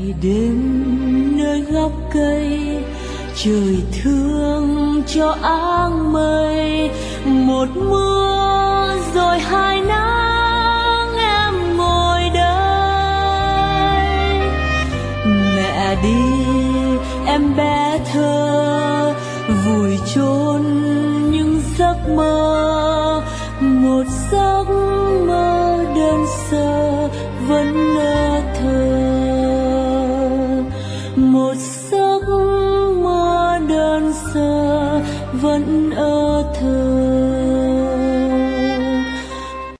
đêm nơi góc cây, trời thương cho áng mây. Một mưa rồi hai nắng, em ngồi đây. Mẹ đi em bé thơ, vùi chôn những giấc mơ. Một giấc mơ đơn sơ vẫn ngơ thơ. Một giấc mơ đơn sơ vẫn